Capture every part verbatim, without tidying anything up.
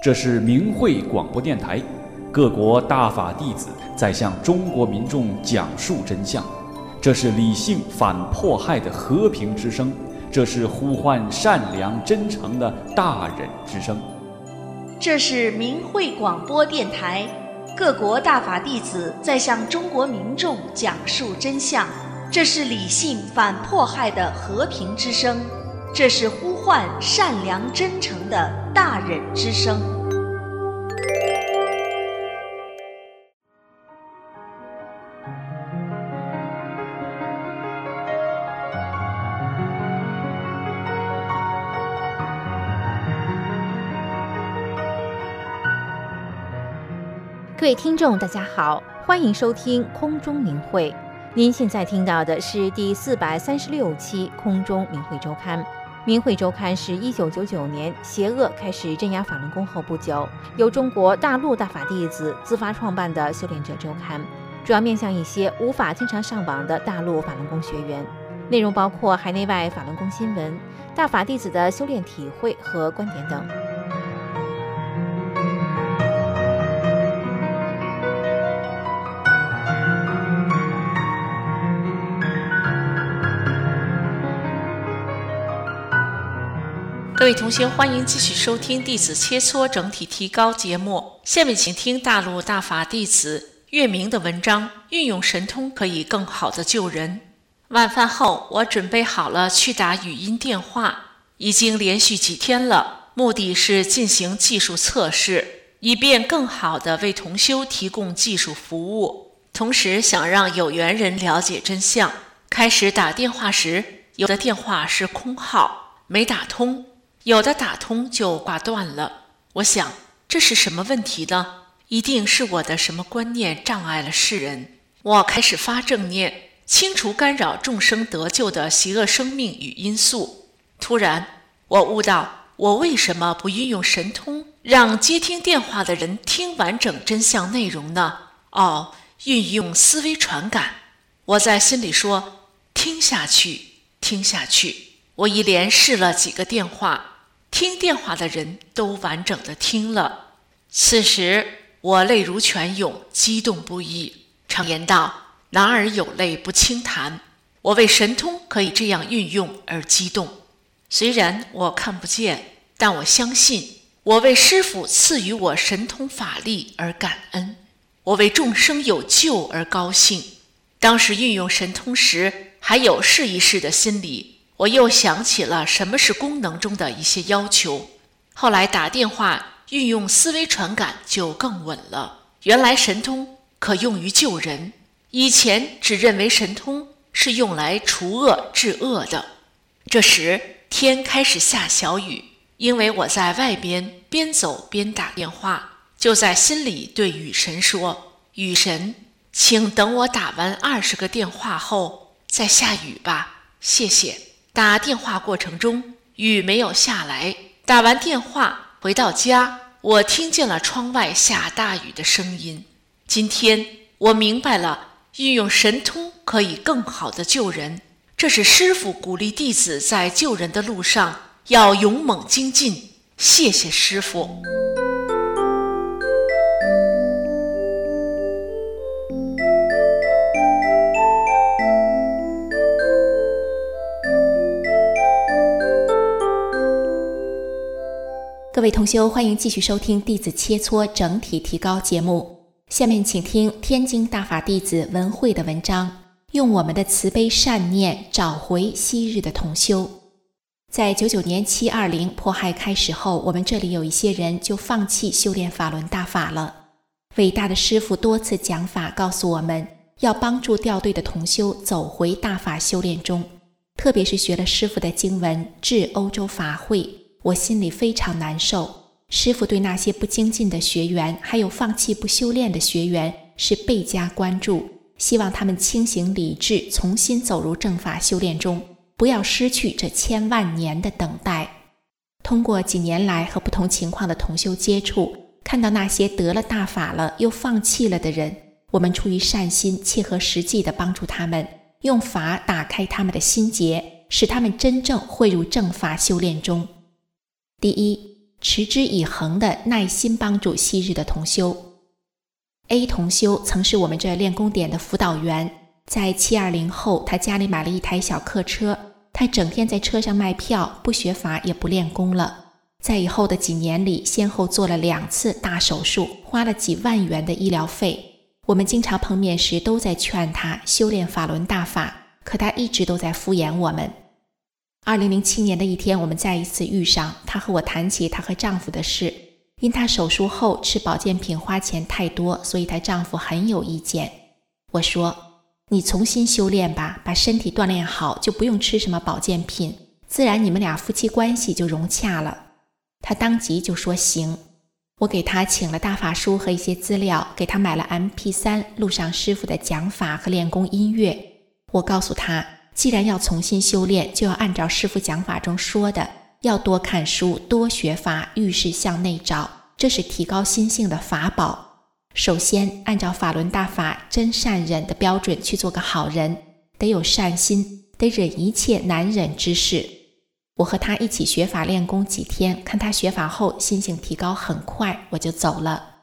这是明慧广播电台，各国大法弟子在向中国民众讲述真相。这是理性反迫害的和平之声，这是呼唤善良真诚的大忍之声。 这是明慧广播电台，各国大法弟子在向中国民众讲述真相。这是理性反迫害的和平之声，这是呼唤善良真诚的大忍之声。 各位听众大家好，欢迎收听空中明慧。您现在听到的是第四百三十六期空中明慧周刊。明慧周刊是一九九九年邪恶开始镇压法轮功后不久，由中国大陆大法弟子自发创办的修炼者周刊，主要面向一些无法经常上网的大陆法轮功学员，内容包括海内外法轮功新闻、大法弟子的修炼体会和观点等。 各位同学，欢迎继续收听弟子切磋整体提高节目。下面请听大陆大法弟子岳明的文章，运用神通可以更好的救人。晚饭后，我准备好了去打语音电话，已经连续几天了，目的是进行技术测试，以便更好的为同修提供技术服务，同时想让有缘人了解真相。开始打电话时，有的电话是空号，没打通，有的打通就挂断了。我想，这是什么问题呢？一定是我的什么观念障碍了世人。我开始发正念，清除干扰众生得救的邪恶生命与因素。突然，我悟到，我为什么不运用神通，让接听电话的人听完整真相内容呢？哦，运用思维传感。我在心里说，听下去，听下去。我一连试了几个电话，听电话的人都完整的听了。此时我泪如泉涌，激动不已。常言道，男儿有泪不轻弹。我为神通可以这样运用而激动。虽然我看不见，但我相信，我为师父赐予我神通法力而感恩，我为众生有救而高兴。当时运用神通时，还有试一试的心理，我又想起了什么是功能中的一些要求。后来打电话运用思维传感就更稳了。原来神通可用于救人，以前只认为神通是用来除恶治恶的。这时天开始下小雨，因为我在外边边走边打电话，就在心里对雨神说，雨神，请等我打完二十个电话后再下雨吧，谢谢。打电话过程中，雨没有下来。打完电话回到家，我听见了窗外下大雨的声音。今天我明白了，运用神通可以更好的救人。这是师父鼓励弟子在救人的路上要勇猛精进。谢谢师父。 各位同修，欢迎继续收听弟子切磋整体提高节目。下面请听天津大法弟子文慧的文章，用我们的慈悲善念找回昔日的同修。在九九年七二零迫害开始后，我们这里有一些人就放弃修炼法轮大法了。伟大的师父多次讲法告诉我们，要帮助掉队的同修走回大法修炼中。特别是学了师父的经文至欧洲法会，我心里非常难受。师父对那些不精进的学员，还有放弃不修炼的学员是倍加关注，希望他们清醒理智，重新走入正法修炼中，不要失去这千万年的等待。通过几年来和不同情况的同修接触，看到那些得了大法了又放弃了的人，我们出于善心，切合实际地帮助他们，用法打开他们的心结，使他们真正汇入正法修炼中。第一， 持之以恒地耐心帮助昔日的同修。A 同修曾是我们这练功点的辅导员，在七二零后，他家里买了一台小客车，他整天在车上卖票，不学法也不练功了。在以后的几年里，先后做了两次大手术，花了几万元的医疗费。我们经常碰面时都在劝他修炼法轮大法，可他一直都在敷衍我们。二零零七年的一天，我们再一次遇上，她和我谈起她和丈夫的事。因她手术后吃保健品花钱太多，所以她丈夫很有意见。我说，你重新修炼吧，把身体锻炼好，就不用吃什么保健品，自然你们俩夫妻关系就融洽了。她当即就说行。我给她请了大法书和一些资料，给她买了 M P 三 录上师父的讲法和练功音乐。我告诉她，既然要重新修炼，就要按照师父讲法中说的，要多看书，多学法，遇事向内找，这是提高心性的法宝。首先按照法轮大法真善忍的标准去做个好人，得有善心，得忍一切难忍之事。我和他一起学法练功几天，看他学法后心性提高很快，我就走了。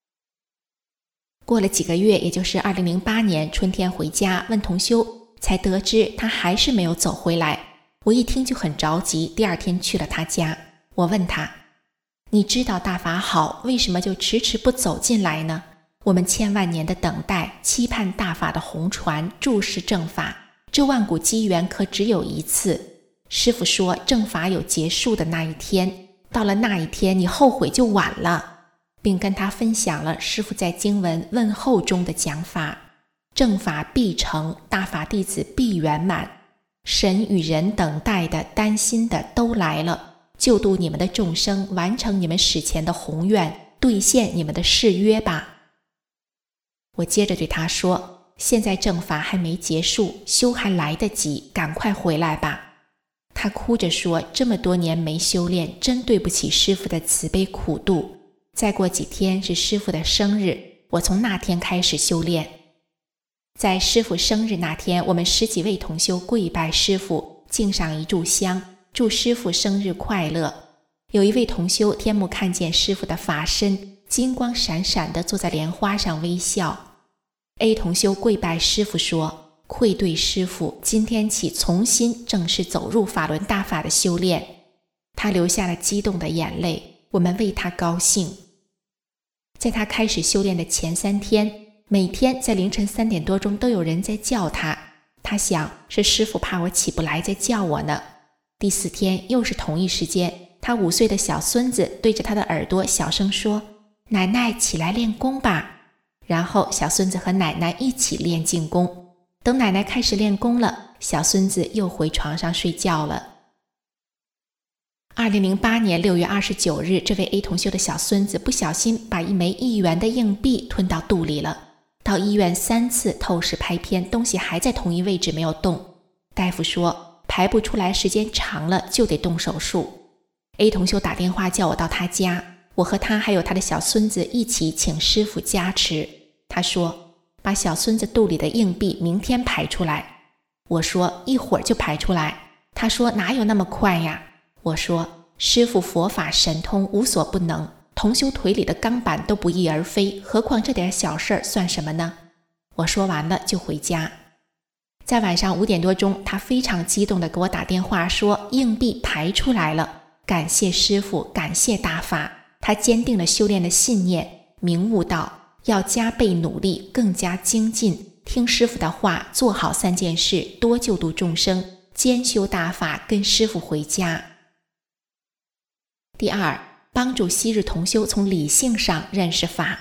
过了几个月，也就是二零零八年春天回家问同修，才得知他还是没有走回来。我一听就很着急，第二天去了他家。我问他，你知道大法好，为什么就迟迟不走进来呢？我们千万年的等待，期盼大法的红传，注视正法，这万古机缘可只有一次。师父说正法有结束的那一天，到了那一天你后悔就晚了，并跟他分享了师父在经文问候中的讲法，正法必成，大法弟子必圆满，神与人等待的担心的都来了，救度你们的众生，完成你们史前的宏愿，兑现你们的誓约吧。我接着对他说，现在正法还没结束，修还来得及，赶快回来吧。他哭着说，这么多年没修炼，真对不起师父的慈悲苦度。再过几天是师父的生日，我从那天开始修炼。在师父生日那天，我们十几位同修跪拜师父，敬上一炷香，祝师父生日快乐。有一位同修天目看见师父的法身金光闪闪地坐在莲花上微笑。 A 同修跪拜师父说，愧对师父，今天起重新正式走入法轮大法的修炼。他流下了激动的眼泪，我们为他高兴。在他开始修炼的前三天，每天在凌晨三点多钟都有人在叫他，他想是师父怕我起不来在叫我呢。第四天又是同一时间，他五岁的小孙子对着他的耳朵小声说，奶奶起来练功吧。然后小孙子和奶奶一起练静功。等奶奶开始练功了，小孙子又回床上睡觉了。二零零八年六月二十九日，这位 A 同修的小孙子不小心把一枚一元的硬币吞到肚里了。到医院三次透视拍片，东西还在同一位置没有动。大夫说排不出来，时间长了就得动手术。 A 同修打电话叫我到他家，我和他还有他的小孙子一起请师父加持。他说把小孙子肚里的硬币明天排出来。我说一会儿就排出来。他说哪有那么快呀？我说师父佛法神通，无所不能，同修腿里的钢板都不翼而飞，何况这点小事儿算什么呢？我说完了就回家。在晚上五点多钟，他非常激动地给我打电话说硬币排出来了，感谢师父，感谢大法。他坚定了修炼的信念，明悟到要加倍努力，更加精进，听师父的话，做好三件事，多救度众生，兼修大法，跟师父回家。第二，帮助昔日同修从理性上认识法。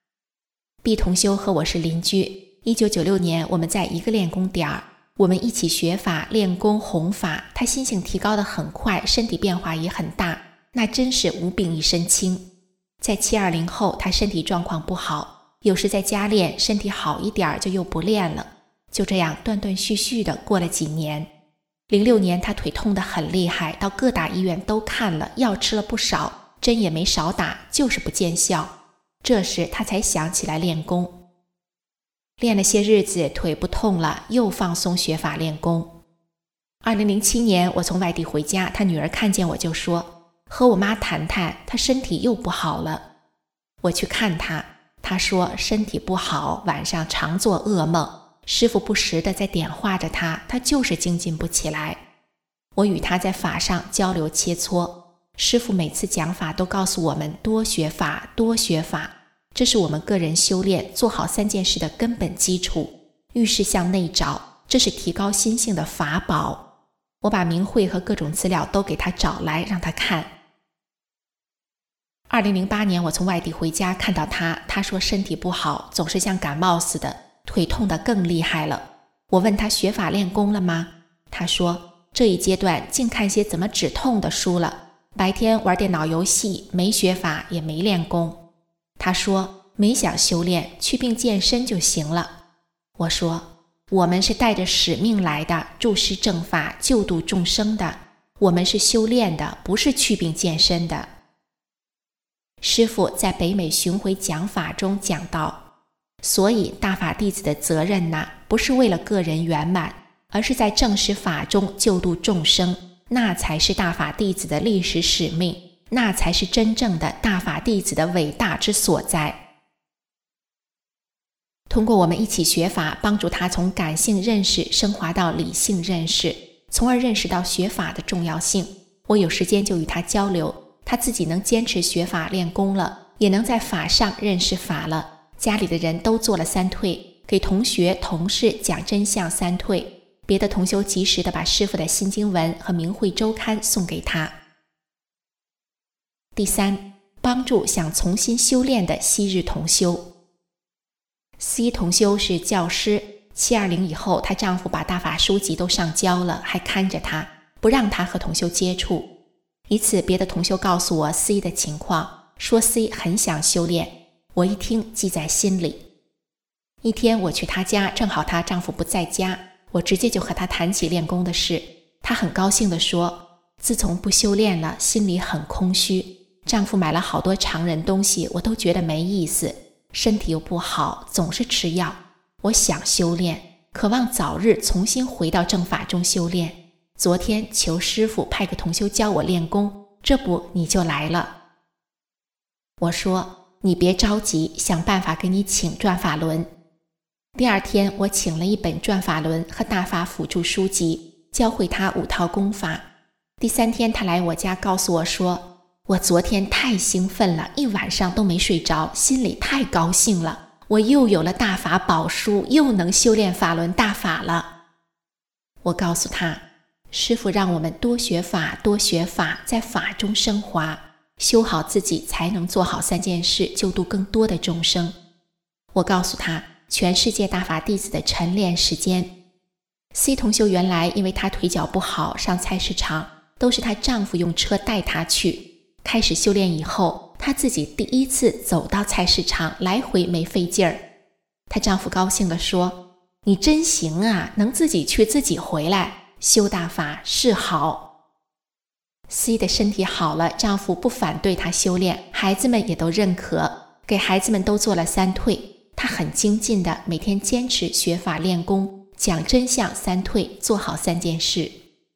B 同修和我是邻居，一九九六年我们在一个练功点儿，我们一起学法练功弘法，他心性提高得很快，身体变化也很大，那真是无病一身轻。在七二零后，他身体状况不好，有时在家练，身体好一点就又不练了，就这样断断续续的过了几年。零六年他腿痛得很厉害，到各大医院都看了，药吃了不少，针也没少打，就是不见效。这时他才想起来练功。练了些日子，腿不痛了，又放松学法练功。二零零七年我从外地回家，他女儿看见我就说， 和我妈谈谈，她身体又不好了。我去看她，她说身体不好，晚上常做噩梦，师父不时地在点化着她，她就是精进不起来。我与她在法上交流切磋，师父每次讲法都告诉我们多学法，多学法，这是我们个人修炼做好三件事的根本基础。遇事向内找，这是提高心性的法宝。我把明慧和各种资料都给她找来让她看。二零零八年我从外地回家，看到她，她说身体不好，总是像感冒似的，腿痛得更厉害了。我问她学法练功了吗？她说这一阶段净看些怎么止痛的书了，白天玩电脑游戏，没学法也没练功。她说没想修炼，祛病健身就行了。我说我们是带着使命来的，助师正法，救度众生的，我们是修炼的，不是祛病健身的。师父在北美巡回讲法中讲到，所以大法弟子的责任呢，不是为了个人圆满，而是在正实法中救度众生，那才是大法弟子的历史使命，那才是真正的大法弟子的伟大之所在。通过我们一起学法，帮助他从感性认识升华到理性认识，从而认识到学法的重要性。我有时间就与他交流，他自己能坚持学法练功了，也能在法上认识法了，家里的人都做了三退，给同学同事讲真相三退，别的同修及时地把师父的新经文和明慧周刊送给他。第三，帮助想重新修炼的昔日同修。C 同修是教师，七二零以后她丈夫把大法书籍都上交了，还看着她，不让她和同修接触。一次别的同修告诉我 C 的情况，说 C 很想修炼，我一听记在心里。一天我去她家，正好她丈夫不在家，我直接就和她谈起练功的事。她很高兴地说，自从不修炼了，心里很空虚，丈夫买了好多常人东西，我都觉得没意思，身体又不好，总是吃药。我想修炼，渴望早日重新回到正法中修炼。昨天求师父派个同修教我练功，这不你就来了。我说你别着急，想办法给你请转法轮。第二天我请了一本转法轮和大法辅助书籍，教会他五套功法。第三天他来我家告诉我说，我昨天太兴奋了，一晚上都没睡着，心里太高兴了，我又有了大法宝书，又能修炼法轮大法了。我告诉他，师父让我们多学法，多学法，在法中升华，修好自己才能做好三件事，救度更多的众生。我告诉他全世界大法弟子的晨练时间。 C 同修原来因为她腿脚不好，上菜市场都是她丈夫用车带她去，开始修炼以后，她自己第一次走到菜市场，来回没费劲儿。她丈夫高兴地说，你真行啊，能自己去自己回来，修大法是好。 C 的身体好了，丈夫不反对她修炼，孩子们也都认可，给孩子们都做了三退。她很精进的每天坚持学法练功，讲真相三退，做好三件事。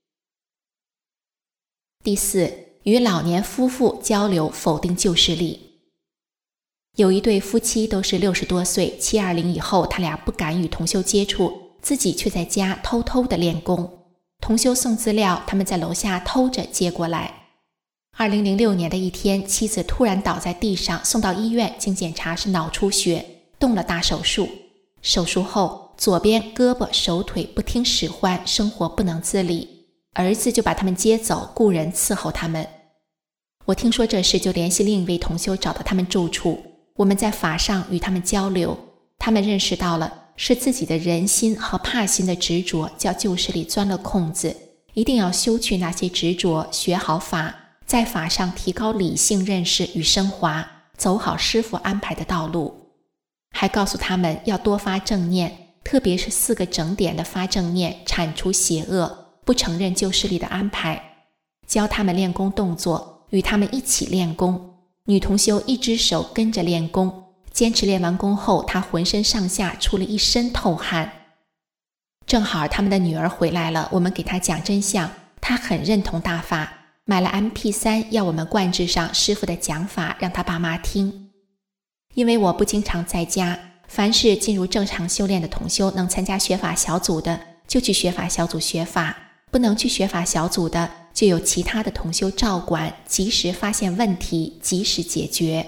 第四，与老年夫妇交流否定旧势力。有一对夫妻都是六十多岁，七二零以后他俩不敢与同修接触，自己却在家偷偷的练功。同修送资料，他们在楼下偷着接过来。二零零六年的一天，妻子突然倒在地上，送到医院，经检查是脑出血，动了大手术。手术后，左边胳膊手腿不听使唤，生活不能自理，儿子就把他们接走，雇人伺候他们。我听说这事，就联系另一位同修找到他们住处，我们在法上与他们交流，他们认识到了是自己的人心和怕心的执着叫旧势力钻了空子，一定要修去那些执着，学好法，在法上提高理性认识与升华，走好师父安排的道路。还告诉他们要多发正念，特别是四个整点的发正念，铲除邪恶，不承认旧势力的安排。教他们练功动作，与他们一起练功。女同修一只手跟着练功，坚持练完功后，她浑身上下出了一身透汗。正好他们的女儿回来了，我们给她讲真相，她很认同大法。 买了 M P 三 要我们灌制上师傅的讲法让他爸妈听。因为我不经常在家，凡是进入正常修炼的同修能参加学法小组的就去学法小组学法，不能去学法小组的就有其他的同修照管，及时发现问题，及时解决。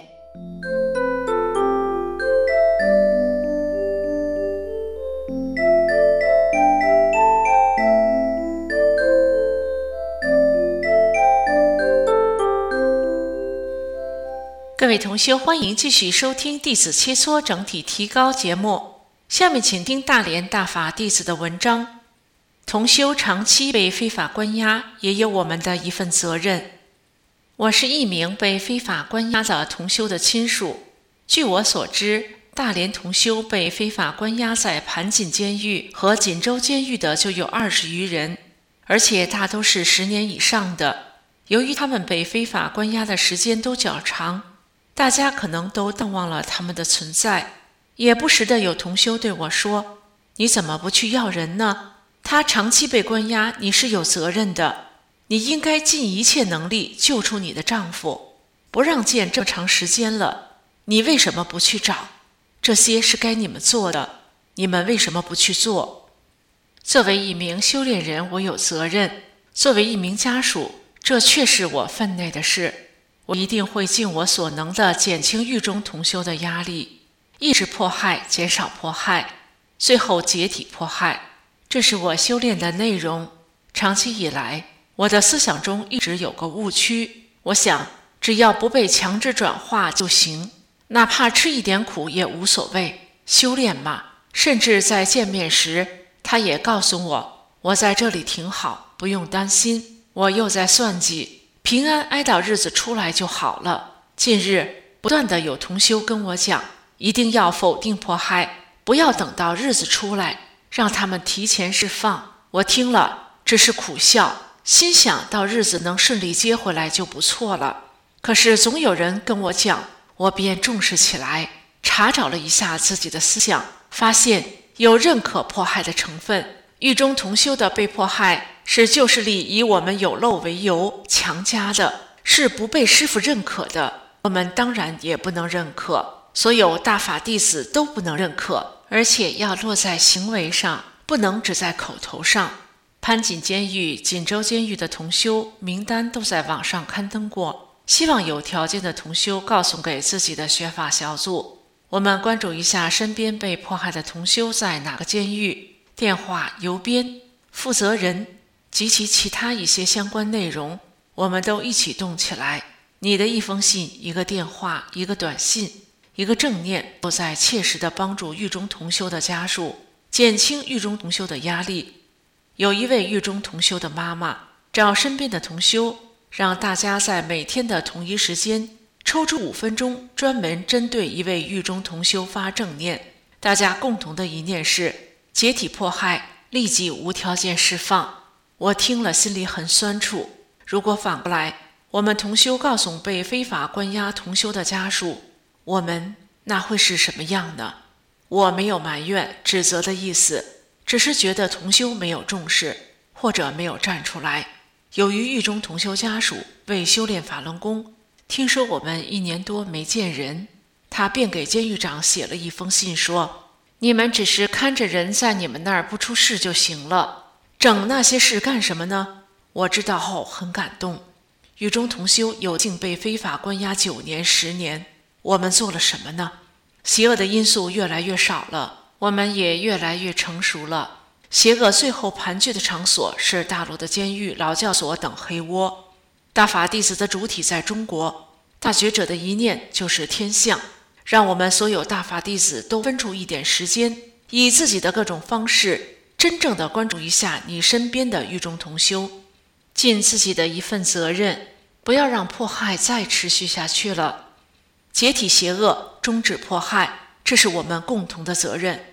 各位同修，欢迎继续收听弟子切磋整体提高节目。下面请听大连大法弟子的文章。同修长期被非法关押，也有我们的一份责任。我是一名被非法关押的同修的亲属。据我所知，大连同修被非法关押在盘锦监狱和锦州监狱的就有二十余人，而且大都是十年以上的。由于他们被非法关押的时间都较长，大家可能都淡忘了他们的存在，也不时的有同修对我说：“你怎么不去要人呢？他长期被关押，你是有责任的，你应该尽一切能力救出你的丈夫，不让见这么长时间了，你为什么不去找？这些是该你们做的，你们为什么不去做？”作为一名修炼人，我有责任；作为一名家属，这却是我分内的事。我一定会尽我所能的减轻狱中同修的压力，抑制迫害，减少迫害，最后解体迫害。这是我修炼的内容。长期以来，我的思想中一直有个误区，我想只要不被强制转化就行，哪怕吃一点苦也无所谓，修炼嘛。甚至在见面时，他也告诉我，我在这里挺好，不用担心。我又在算计，平安哀悼日子出来就好了。近日不断的有同修跟我讲，一定要否定迫害，不要等到日子出来，让他们提前释放。我听了只是苦笑，心想到日子能顺利接回来就不错了。可是总有人跟我讲，我便重视起来，查找了一下自己的思想，发现有认可迫害的成分。狱中同修的被迫害是旧势力以我们有漏为由强加的，是不被师父认可的，我们当然也不能认可，所有大法弟子都不能认可，而且要落在行为上，不能只在口头上。潘锦监狱、锦州监狱的同修名单都在网上刊登过，希望有条件的同修告诉给自己的学法小组。我们关注一下身边被迫害的同修在哪个监狱，电话、邮编、负责人及其其他一些相关内容，我们都一起动起来。你的一封信、一个电话、一个短信、一个正念，都在切实地帮助狱中同修的家属，减轻狱中同修的压力。有一位狱中同修的妈妈找身边的同修，让大家在每天的同一时间抽出五分钟，专门针对一位狱中同修发正念。大家共同的一念是解体迫害，立即无条件释放。我听了心里很酸楚。如果反过来，我们同修告诉被非法关押同修的家属，我们那会是什么样呢？我没有埋怨、指责的意思，只是觉得同修没有重视，或者没有站出来。由于狱中同修家属为修炼法轮功，听说我们一年多没见人，他便给监狱长写了一封信说，你们只是看着人在你们那儿不出事就行了，整那些事干什么呢？我知道后很感动。狱中同修有幸被非法关押九年、十年，我们做了什么呢？邪恶的因素越来越少了，我们也越来越成熟了。邪恶最后盘踞的场所是大陆的监狱、劳教所等黑窝。大法弟子的主体在中国，大觉者的一念就是天象。让我们所有大法弟子都分出一点时间，以自己的各种方式，真正的关注一下你身边的狱中同修，尽自己的一份责任，不要让迫害再持续下去了。解体邪恶，终止迫害，这是我们共同的责任。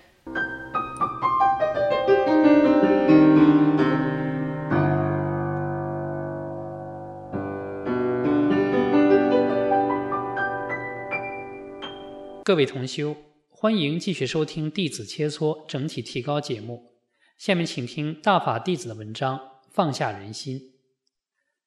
各位同修，欢迎继续收听弟子切磋整体提高节目。下面请听大法弟子的文章，放下人心。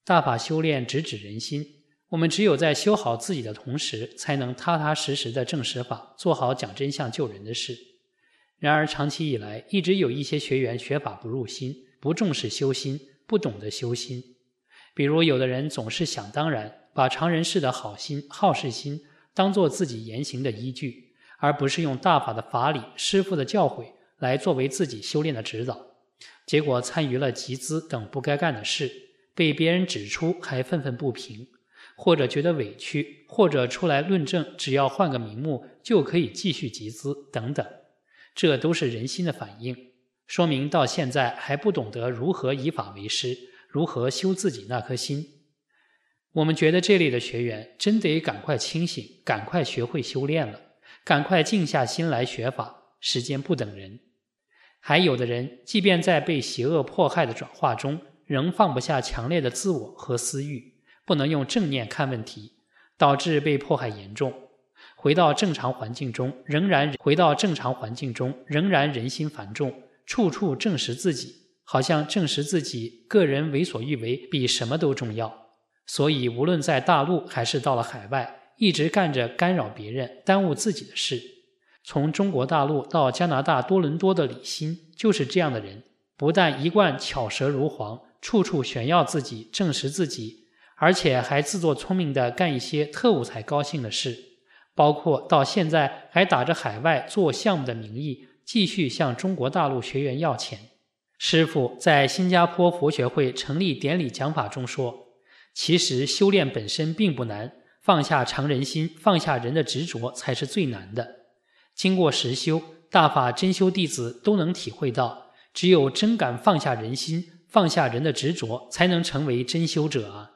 大法修炼直指人心，我们只有在修好自己的同时，才能踏踏实实的证实法，做好讲真相救人的事。然而长期以来，一直有一些学员学法不入心，不重视修心，不懂得修心。比如有的人总是想当然，把常人事的好心、好事心当作自己言行的依据，而不是用大法的法理、师父的教诲来作为自己修炼的指导，结果参与了集资等不该干的事，被别人指出还愤愤不平，或者觉得委屈，或者出来论证只要换个名目就可以继续集资等等，这都是人心的反应，说明到现在还不懂得如何以法为师，如何修自己那颗心。我们觉得这类的学员真得赶快清醒，赶快学会修炼了，赶快静下心来学法，时间不等人。还有的人即便在被邪恶迫害的转化中，仍放不下强烈的自我和私欲，不能用正念看问题，导致被迫害严重。回到正常环境中，仍然回到正常环境中，仍然人心繁重，处处证实自己，好像证实自己个人为所欲为比什么都重要。所以无论在大陆还是到了海外，一直干着干扰别人、耽误自己的事。从中国大陆到加拿大多伦多的李欣就是这样的人，不但一贯巧舌如簧，处处炫耀自己、证实自己，而且还自作聪明地干一些特务才高兴的事，包括到现在还打着海外做项目的名义，继续向中国大陆学员要钱。师父在新加坡佛学会成立典礼讲法中说，其实修炼本身并不难，放下常人心，放下人的执着才是最难的。经过实修，大法真修弟子都能体会到，只有真敢放下人心，放下人的执着，才能成为真修者啊。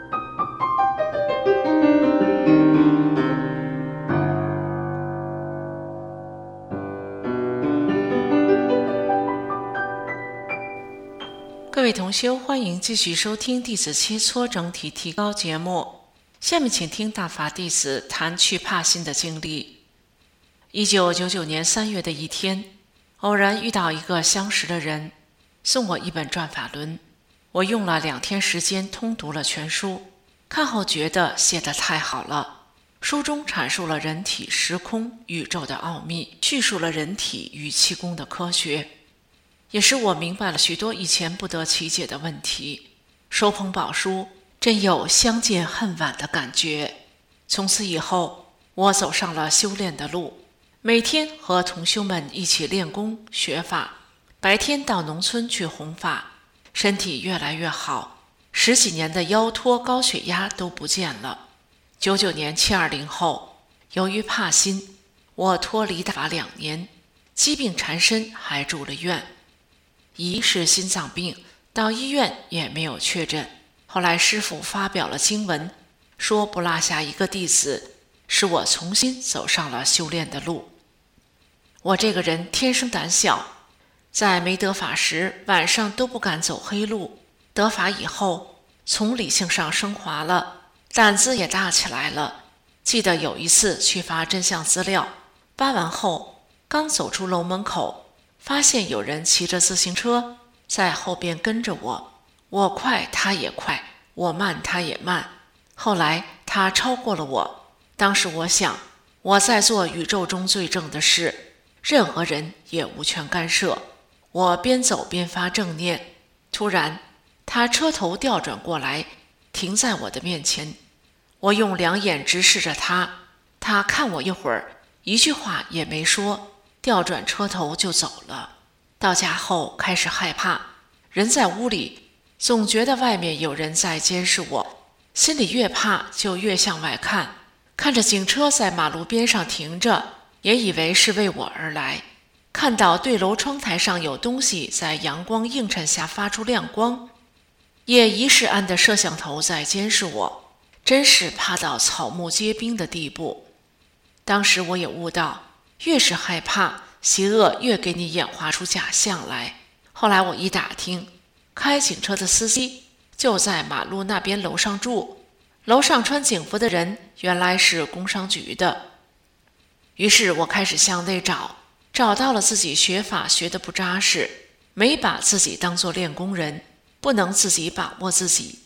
各位同修，欢迎继续收听弟子切磋整体提高节目。下面请听大法弟子谈去怕心的经历。一九九九年三月的一天，偶然遇到一个相识的人，送我一本转法轮。我用了两天时间通读了全书，看后觉得写得太好了。书中阐述了人体、时空、宇宙的奥秘，叙述了人体与气功的科学，也使我明白了许多以前不得其解的问题。手捧宝书，真有相见恨晚的感觉。从此以后，我走上了修炼的路，每天和同修们一起练功学法，白天到农村去弘法，身体越来越好，十几年的腰托高血压都不见了。九九年七二零后，由于怕心，我脱离大法两年，疾病缠身，还住了院。疑是心脏病，到医院也没有确诊。后来师父发表了经文，说不落下一个弟子，使我重新走上了修炼的路。我这个人天生胆小，在没得法时晚上都不敢走黑路，得法以后从理性上升华了，胆子也大起来了。记得有一次去发真相资料，发完后刚走出楼门口，发现有人骑着自行车在后边跟着我，我快他也快，我慢他也慢，后来他超过了我。当时我想，我在做宇宙中最正的事，任何人也无权干涉。我边走边发正念，突然他车头调转过来，停在我的面前。我用两眼直视着他，他看我一会儿，一句话也没说，调转车头就走了。到家后开始害怕，人在屋里总觉得外面有人在监视我，心里越怕就越向外看，看着警车在马路边上停着，也以为是为我而来。看到对楼窗台上有东西在阳光映衬下发出亮光，也疑是安的摄像头在监视我，真是怕到草木皆兵的地步。当时我也悟到，越是害怕，邪恶越给你演化出假象来。后来我一打听，开警车的司机就在马路那边楼上住，楼上穿警服的人原来是工商局的。于是我开始向内找，找到了自己学法学得不扎实，没把自己当作练功人，不能自己把握自己。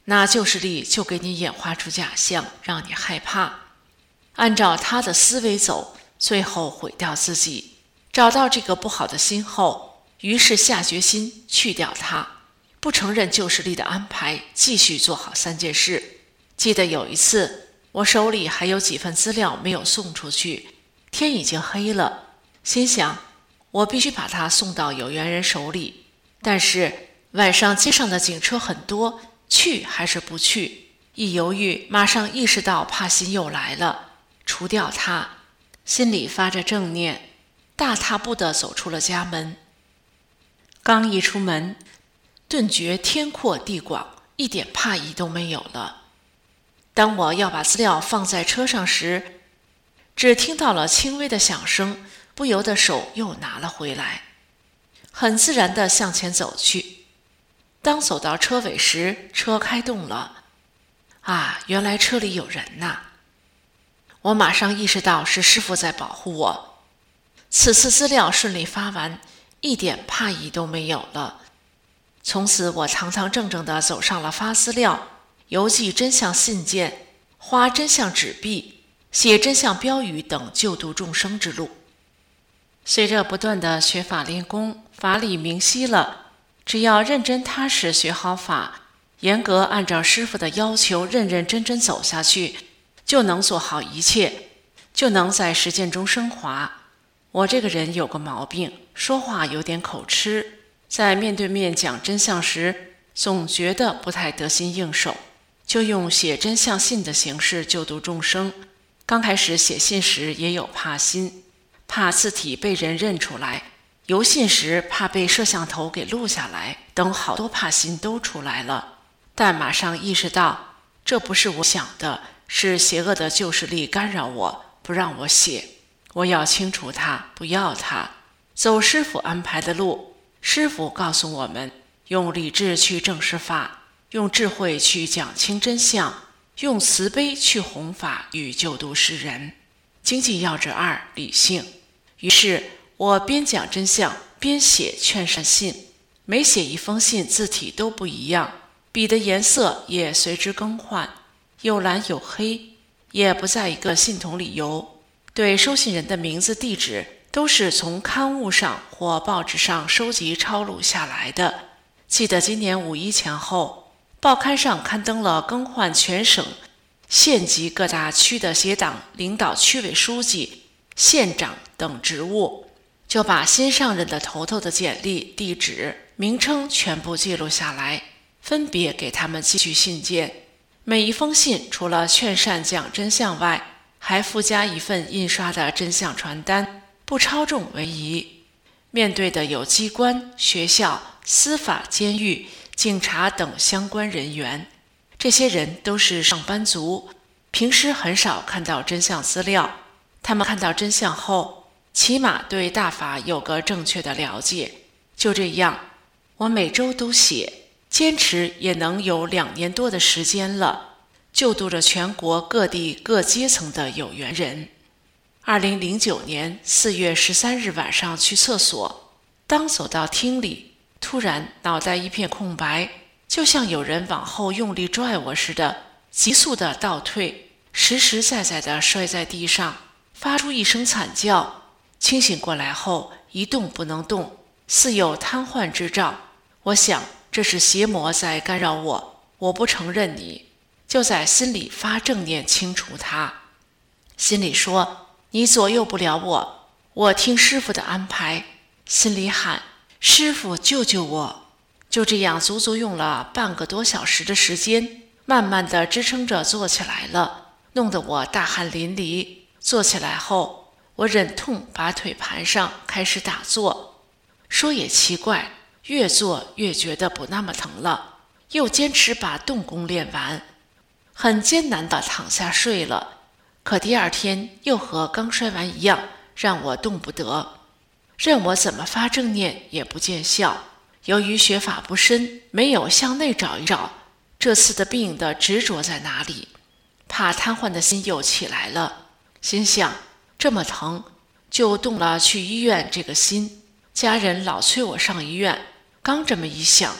那旧势力就给你演化出假象，让你害怕，按照他的思维走，最后毁掉自己。找到这个不好的心后，于是下决心去掉它，不承认旧势力的安排，继续做好三件事。记得有一次，我手里还有几份资料没有送出去，天已经黑了，心想我必须把它送到有缘人手里，但是晚上街上的警车很多，去还是不去？一犹豫，马上意识到怕心又来了，除掉它，心里发着正念，大踏步地走出了家门。刚一出门，顿觉天阔地广，一点怕意都没有了。当我要把资料放在车上时，只听到了轻微的响声，不由得手又拿了回来，很自然地向前走去。当走到车尾时，车开动了。啊，原来车里有人呐！我马上意识到是师父在保护我。此次资料顺利发完，一点怕意都没有了。从此我堂堂正正地走上了发资料、邮寄真相信件、花真相纸币、写真相标语等救度众生之路。随着不断的学法练功，法理明晰了，只要认真踏实学好法，严格按照师父的要求认认真真走下去，就能做好一切，就能在实践中升华。我这个人有个毛病，说话有点口吃，在面对面讲真相时，总觉得不太得心应手，就用写真相信的形式救度众生。刚开始写信时也有怕心，怕字体被人认出来，邮信时怕被摄像头给录下来，等好多怕心都出来了。但马上意识到，这不是我想的，是邪恶的旧势力干扰我，不让我写。我要清除它，不要它，走师父安排的路。师父告诉我们，用理智去证实法，用智慧去讲清真相，用慈悲去弘法与救度世人。经济要旨二：理性。于是我边讲真相边写劝善信，每写一封信字体都不一样，笔的颜色也随之更换，有蓝有黑，也不在一个信筒里游。对收信人的名字地址都是从刊物上或报纸上收集抄录下来的。记得今年五一前后，报刊上刊登了更换全省县级各大区的协党领导区委书记、县长等职务，就把新上任的头头的简历、地址、名称全部记录下来，分别给他们寄去信件。每一封信除了劝善讲真相外，还附加一份印刷的真相传单，不超重为宜。面对的有机关、学校、司法、监狱、警察等相关人员，这些人都是上班族，平时很少看到真相资料。他们看到真相后，起码对大法有个正确的了解。就这样，我每周都写，坚持也能有两年多的时间了，救度着全国各地各阶层的有缘人。二零零九年四月十三日晚上去厕所，当走到厅里，突然脑袋一片空白，就像有人往后用力拽我似的，急速的倒退，实实在在的摔在地上，发出一声惨叫。清醒过来后，一动不能动，似有瘫痪之兆。我想这是邪魔在干扰我，我不承认你，就在心里发正念清除它。心里说，你左右不了我，我听师父的安排。心里喊，师父救救我。就这样足足用了半个多小时的时间，慢慢地支撑着坐起来了，弄得我大汗淋漓。坐起来后，我忍痛把腿盘上，开始打坐。说也奇怪，越做越觉得不那么疼了，又坚持把动功练完，很艰难地躺下睡了。可第二天又和刚摔完一样，让我动不得，任我怎么发正念也不见效。由于学法不深，没有向内找一找这次的病的执着在哪里，怕瘫痪的心又起来了。心想这么疼，就动了去医院这个心。家人老催我上医院，刚这么一想，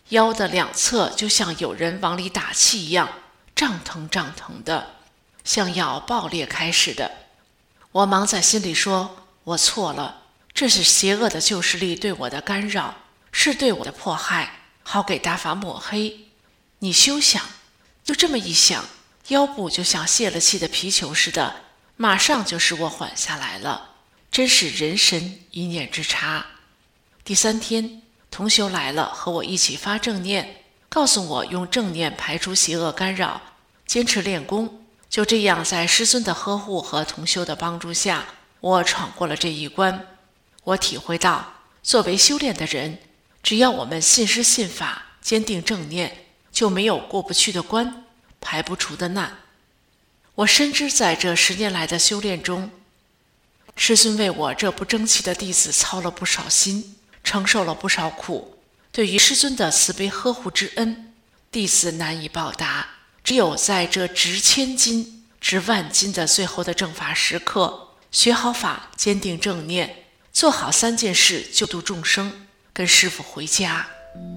腰的两侧就像有人往里打气一样，胀疼胀疼的，像要爆裂开似的。我忙在心里说，我错了，这是邪恶的旧势力对我的干扰，是对我的迫害，好给大法抹黑。你休想！就这么一想，腰部就像泄了气的皮球似的，马上就使我缓下来了。真是人神一念之差。第三天，同修来了，和我一起发正念，告诉我用正念排除邪恶干扰，坚持练功。就这样，在师尊的呵护和同修的帮助下，我闯过了这一关。我体会到，作为修炼的人，只要我们信师信法，坚定正念，就没有过不去的关，排不除的难。我深知在这十年来的修炼中，师尊为我这不争气的弟子操了不少心，承受了不少苦。对于师尊的慈悲呵护之恩，弟子难以报答。只有在这值千金、值万金的最后的正法时刻，学好法，坚定正念，做好三件事，救度众生，跟师父回家。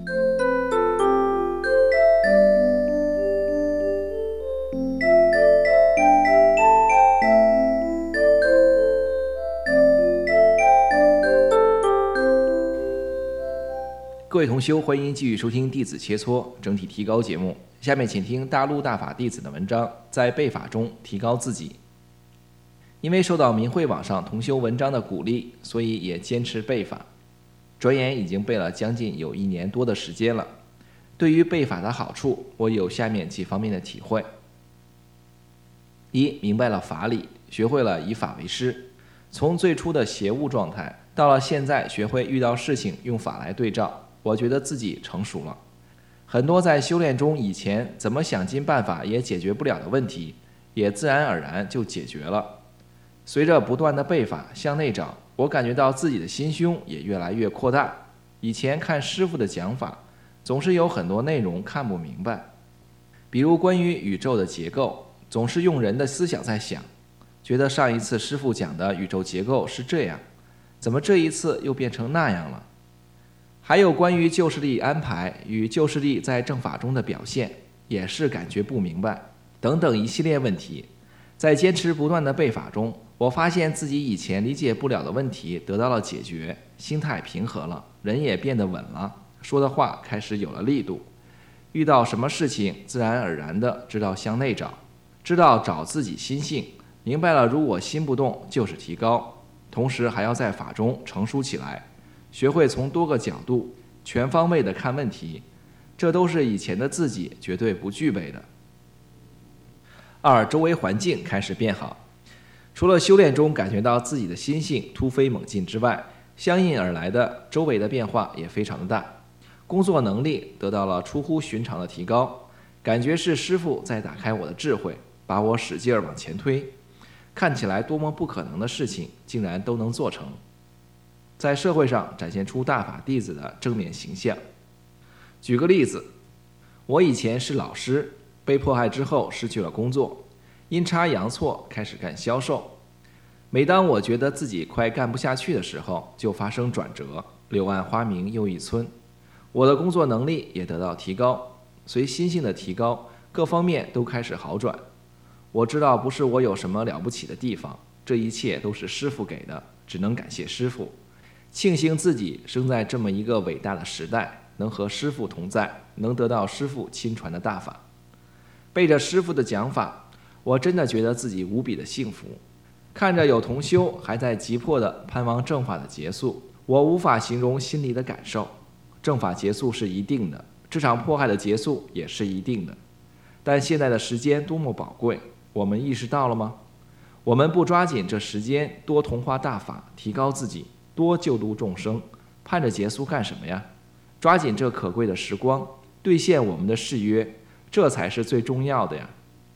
各位同修，欢迎继续收听弟子切磋整体提高节目。下面请听大陆大法弟子的文章，在背法中提高自己。因为受到明慧网上同修文章的鼓励，所以也坚持背法。转眼已经背了将近有一年多的时间了。对于背法的好处，我有下面几方面的体会。一、明白了法理，学会了以法为师。从最初的邪物状态，到了现在学会遇到事情用法来对照，我觉得自己成熟了。很多在修炼中以前怎么想尽办法也解决不了的问题，也自然而然就解决了。随着不断的背法向内找，我感觉到自己的心胸也越来越扩大。以前看师父的讲法，总是有很多内容看不明白，比如关于宇宙的结构，总是用人的思想在想，觉得上一次师父讲的宇宙结构是这样，怎么这一次又变成那样了？还有关于旧势力安排与旧势力在正法中的表现，也是感觉不明白，等等一系列问题。在坚持不断的背法中，我发现自己以前理解不了的问题得到了解决，心态平和了，人也变得稳了，说的话开始有了力度。遇到什么事情，自然而然的知道向内找，知道找自己心性，明白了如果心不动就是提高，同时还要在法中成熟起来，学会从多个角度全方位的看问题，这都是以前的自己绝对不具备的。二、周围环境开始变好。除了修炼中感觉到自己的心性突飞猛进之外，相应而来的周围的变化也非常的大。工作能力得到了出乎寻常的提高，感觉是师父在打开我的智慧，把我使劲往前推，看起来多么不可能的事情竟然都能做成，在社会上展现出大法弟子的正面形象。举个例子，我以前是老师，被迫害之后失去了工作，阴差阳错开始干销售。每当我觉得自己快干不下去的时候，就发生转折，柳暗花明又一村。我的工作能力也得到提高，随心性的提高，各方面都开始好转。我知道不是我有什么了不起的地方，这一切都是师父给的，只能感谢师父，庆幸自己生在这么一个伟大的时代，能和师父同在，能得到师父亲传的大法。背着师父的讲法，我真的觉得自己无比的幸福。看着有同修还在急迫地盼望正法的结束，我无法形容心里的感受。正法结束是一定的，这场迫害的结束也是一定的，但现在的时间多么宝贵，我们意识到了吗？我们不抓紧这时间多同化大法，提高自己，多救度众生，盼着结束干什么呀？抓紧这可贵的时光，兑现我们的誓约，这才是最重要的呀。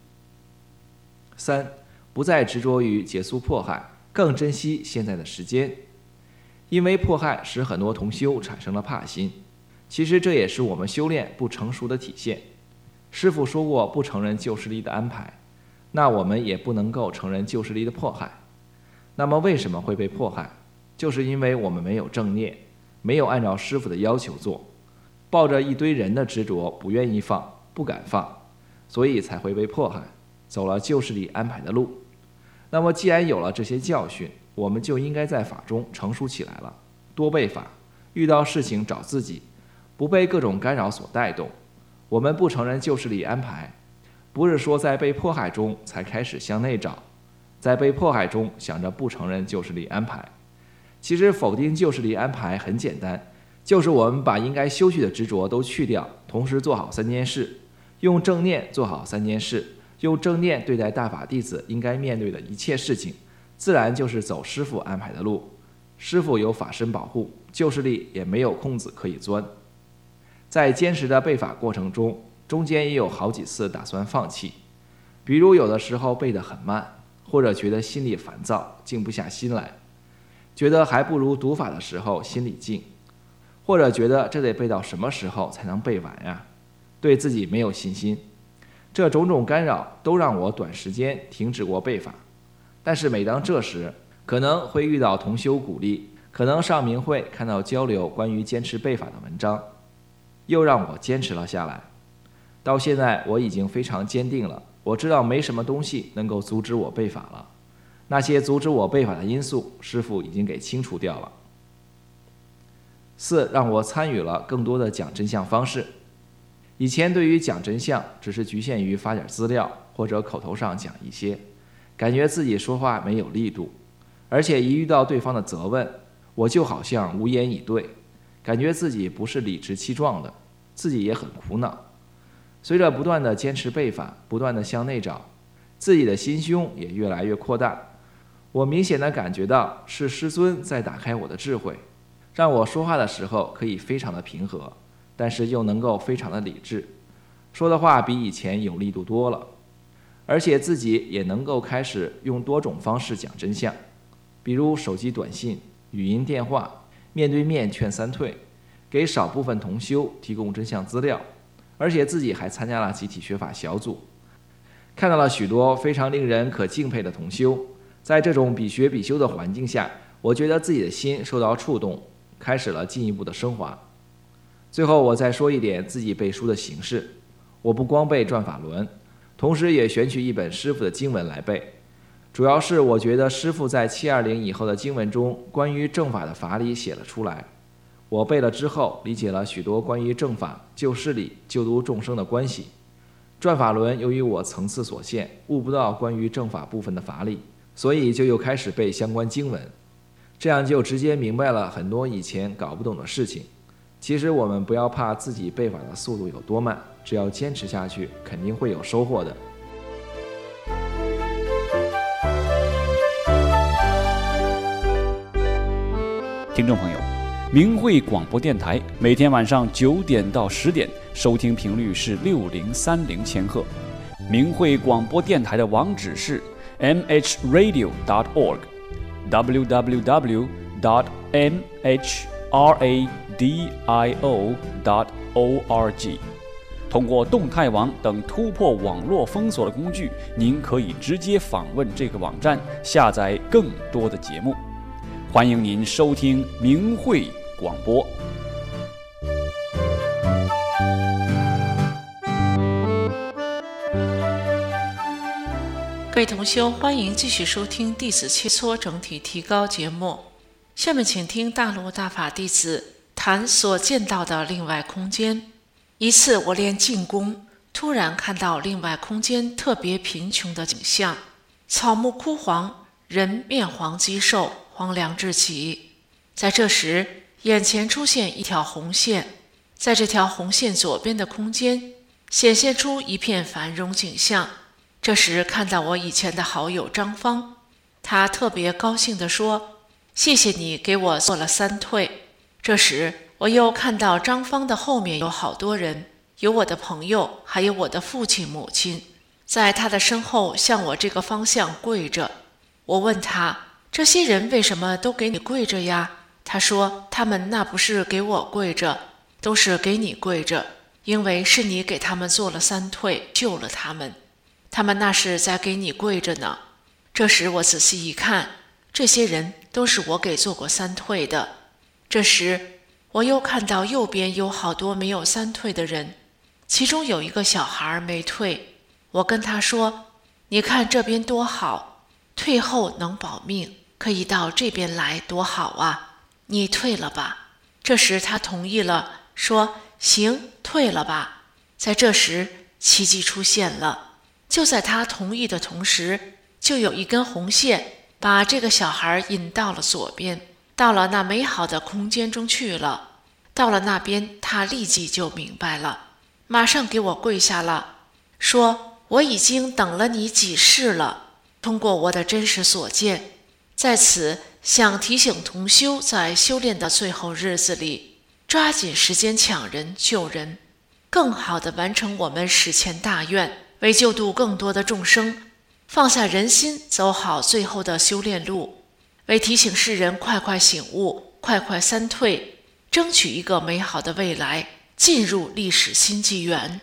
三、不再执着于结束迫害，更珍惜现在的时间。因为迫害使很多同修产生了怕心，其实这也是我们修炼不成熟的体现。师父说过不承认旧势力的安排，那我们也不能够承认旧势力的迫害。那么为什么会被迫害？就是因为我们没有正念，没有按照师父的要求做。 抱着一堆人的执着，不愿意放，不敢放，所以才会被迫害，走了旧势力安排的路。那么既然有了这些教训，我们就应该在法中成熟起来了，多背法，遇到事情找自己，不被各种干扰所带动。我们不承认旧势力安排，不是说在被迫害中才开始向内找，在被迫害中想着不承认旧势力安排。其实否定旧势力安排很简单，就是我们把应该修去的执着都去掉，同时做好三件事，用正念做好三件事，用正念对待大法弟子应该面对的一切事情，自然就是走师父安排的路。师父有法身保护，旧势力也没有空子可以钻。在坚持的背法过程中，中间也有好几次打算放弃，比如有的时候背得很慢，或者觉得心里烦躁，静不下心来，觉得还不如读法的时候心里静，或者觉得这得背到什么时候才能背完呀，对自己没有信心。这种种干扰都让我短时间停止过背法。但是每当这时，可能会遇到同修鼓励，可能上明会看到交流关于坚持背法的文章，又让我坚持了下来。到现在我已经非常坚定了，我知道没什么东西能够阻止我背法了，那些阻止我背法的因素，师父已经给清除掉了。四，让我参与了更多的讲真相方式。以前对于讲真相只是局限于发点资料，或者口头上讲一些，感觉自己说话没有力度，而且一遇到对方的责问，我就好像无言以对，感觉自己不是理直气壮的，自己也很苦恼。随着不断的坚持背法，不断的向内找，自己的心胸也越来越扩大。我明显的感觉到是师尊在打开我的智慧，让我说话的时候可以非常的平和，但是又能够非常的理智，说的话比以前有力度多了，而且自己也能够开始用多种方式讲真相，比如手机短信、语音电话、面对面劝三退，给少部分同修提供真相资料，而且自己还参加了集体学法小组，看到了许多非常令人可敬佩的同修。在这种比学比修的环境下，我觉得自己的心受到触动，开始了进一步的升华。最后我再说一点自己背书的形式，我不光背转法轮，同时也选取一本师父的经文来背，主要是我觉得师父在七二零以后的经文中关于正法的法理写了出来，我背了之后理解了许多关于正法、救世理、救度众生的关系。转法轮由于我层次所限，悟不到关于正法部分的法理，所以就又开始背相关经文，这样就直接明白了很多以前搞不懂的事情。其实我们不要怕自己背法的速度有多慢，只要坚持下去，肯定会有收获的。 听众朋友，明慧广播电台每天晚上九点到十点，收听频率是六零三零千赫。明慧广播电台的网址是 m h radio dot org w w w dot m h radio dot org。 通过动态网等突破网络封锁的工具，您可以直接访问这个网站，下载更多的节目。欢迎您收听明慧广播。 各位同修，欢迎继续收听弟子切磋整体提高节目。下面请听大陆大法弟子谈所见到的另外空间。一次我练静功，突然看到另外空间特别贫穷的景象，草木枯黄，人面黄肌瘦，荒凉至极。在这时，眼前出现一条红线，在这条红线左边的空间显现出一片繁荣景象。这时看到我以前的好友张芳，他特别高兴地说：“谢谢你给我做了三退。”这时我又看到张芳的后面有好多人，有我的朋友，还有我的父亲母亲，在他的身后向我这个方向跪着。我问他：“这些人为什么都给你跪着呀？”他说：“他们那不是给我跪着，都是给你跪着，因为是你给他们做了三退，救了他们，他们那是在给你跪着呢。”这时我仔细一看，这些人都是我给做过三退的。这时我又看到右边有好多没有三退的人，其中有一个小孩没退。我跟他说，你看这边多好，退后能保命，可以到这边来多好啊，你退了吧。这时他同意了，说行，退了吧。在这时奇迹出现了，就在他同意的同时，就有一根红线把这个小孩引到了左边，到了那美好的空间中去了。到了那边，他立即就明白了，马上给我跪下了，说我已经等了你几世了。通过我的真实所见，在此想提醒同修，在修炼的最后日子里，抓紧时间抢人救人，更好地完成我们史前大愿，为救度更多的众生，放下人心，走好最后的修炼路，为提醒世人快快醒悟，快快三退，争取一个美好的未来，进入历史新纪元。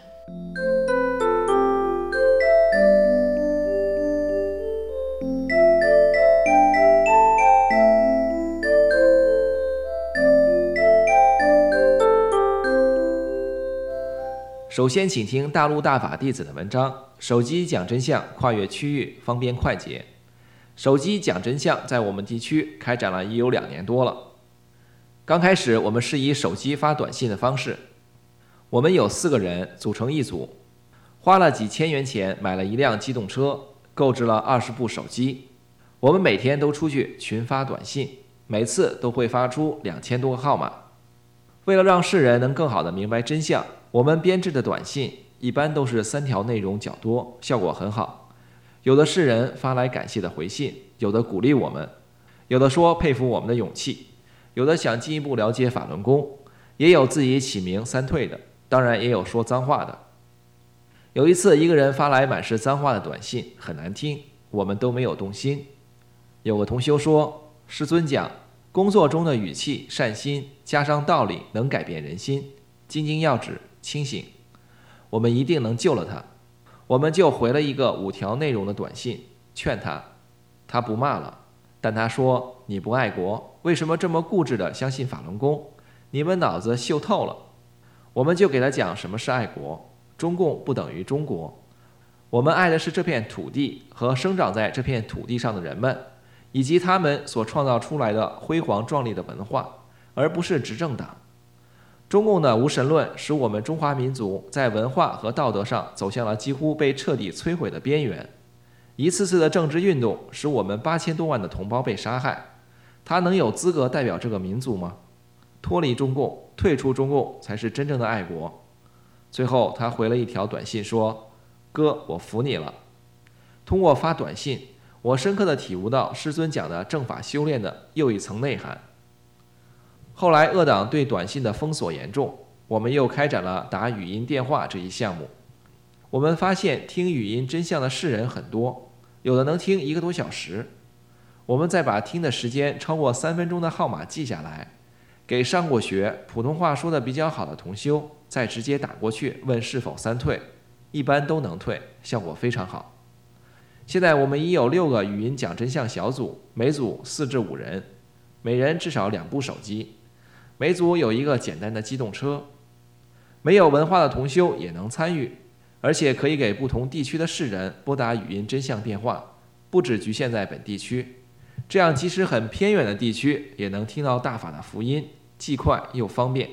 首先请听大陆大法弟子的文章，手机讲真相，跨越区域，方便快捷。手机讲真相在我们地区开展了已有两年多了。刚开始我们是以手机发短信的方式，我们有四个人组成一组，花了几千元钱买了一辆机动车，购置了二十部手机。我们每天都出去群发短信，每次都会发出两千多个号码。为了让世人能更好地明白真相，我们编制的短信一般都是三条内容较多，效果很好。有的世人发来感谢的回信，有的鼓励我们，有的说佩服我们的勇气，有的想进一步了解法轮功，也有自己起名三退的，当然也有说脏话的。有一次一个人发来满是脏话的短信，很难听，我们都没有动心。有个同修说，师尊讲工作中的语气善心加上道理能改变人心，斤斤要指，清醒，我们一定能救了他。我们就回了一个五条内容的短信，劝他。他不骂了，但他说，你不爱国，为什么这么固执地相信法轮功？你们脑子锈透了。我们就给他讲什么是爱国，中共不等于中国，我们爱的是这片土地和生长在这片土地上的人们，以及他们所创造出来的辉煌壮丽的文化，而不是执政党。中共的无神论使我们中华民族在文化和道德上走向了几乎被彻底摧毁的边缘。一次次的政治运动使我们八千多万的同胞被杀害，他能有资格代表这个民族吗？脱离中共，退出中共才是真正的爱国。最后他回了一条短信说，哥，我服你了。通过发短信，我深刻地体悟到师尊讲的正法修炼的又一层内涵。后来恶党对短信的封锁严重，我们又开展了打语音电话这一项目。我们发现听语音真相的世人很多，有的能听一个多小时。我们再把听的时间超过三分钟的号码记下来，给上过学普通话说的比较好的同修再直接打过去问是否三退，一般都能退，效果非常好。现在我们已有六个语音讲真相小组，每组四至五人，每人至少两部手机，每组有一个简单的机动车。没有文化的同修也能参与，而且可以给不同地区的世人拨打语音真相电话，不只局限在本地区，这样即使很偏远的地区也能听到大法的福音，既快又方便。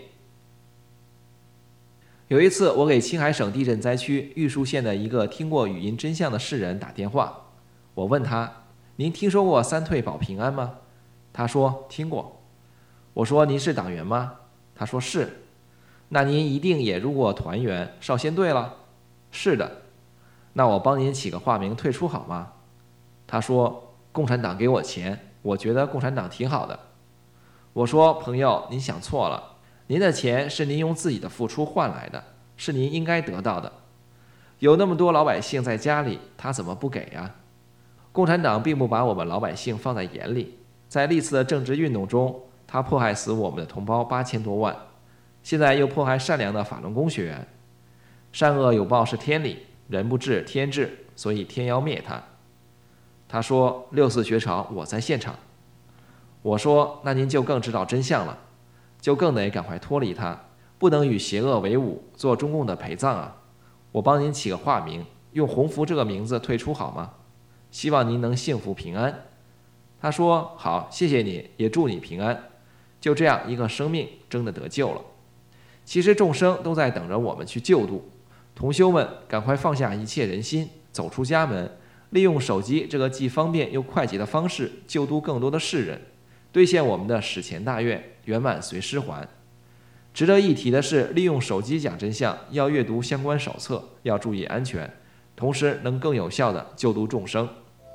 有一次我给青海省地震灾区玉树县的一个听过语音真相的世人打电话，我问他，您听说过三退保平安吗？他说听过。我说您是党员吗？他说是。那您一定也入过团员少先队了？是的。那我帮您起个化名退出好吗？他说共产党给我钱，我觉得共产党挺好的。我说朋友，您想错了，您的钱是您用自己的付出换来的，是您应该得到的。有那么多老百姓在家里，他怎么不给呀？共产党并不把我们老百姓放在眼里，在历次的政治运动中，他迫害死我们的同胞八千多万，现在又迫害善良的法轮功学员。善恶有报是天理，人不治天治，所以天要灭他。他说六四学潮我在现场。我说那您就更知道真相了， 就更得赶快脱离它，不能与邪恶为伍，做中共的陪葬啊！我帮您起个化名，用洪福这个名字退出好吗？希望您能幸福平安。他说好，谢谢你，也祝你平安。就这样，一个生命真的得救了。其实众生都在等着我们去救度，同修们赶快放下一切人心，走出家门，利用手机这个既方便又快捷的方式，救度更多的世人，兑现我们的史前大愿，圆满随师还。值得一提的是，利用手机讲真相，要阅读相关手册，要注意安全，同时能更有效地救度众生。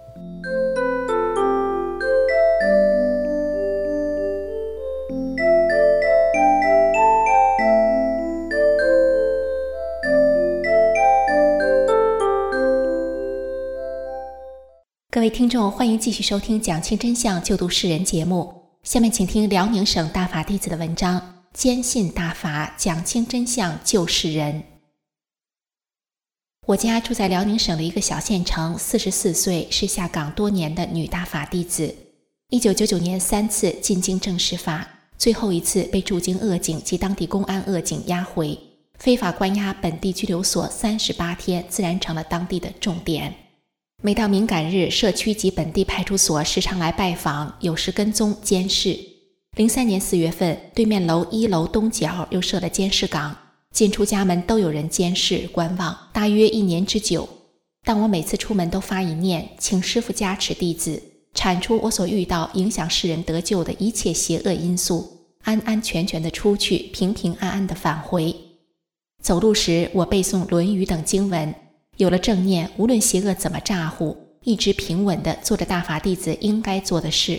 各位听众，欢迎继续收听讲清真相救度世人节目。下面请听辽宁省大法弟子的文章，坚信大法，讲清真相救世人。我家住在辽宁省的一个小县城，四十四岁，是下岗多年的女大法弟子。一九九九年三次进京正式法，最后一次被驻京鄂警及当地公安鄂警押回，非法关押本地拘留所三十八天，自然成了当地的重点。每到敏感日，社区及本地派出所时常来拜访，有时跟踪监视。零三年四月份，对面楼一楼东角又设了监视岗，进出家门都有人监视观望，大约一年之久。但我每次出门都发一念，请师父加持弟子，铲除我所遇到影响世人得救的一切邪恶因素，安安全全的出去，平平安安的返回。走路时，我背诵《论语》等经文，有了正念，无论邪恶怎么咋呼，一直平稳地做着大法弟子应该做的事。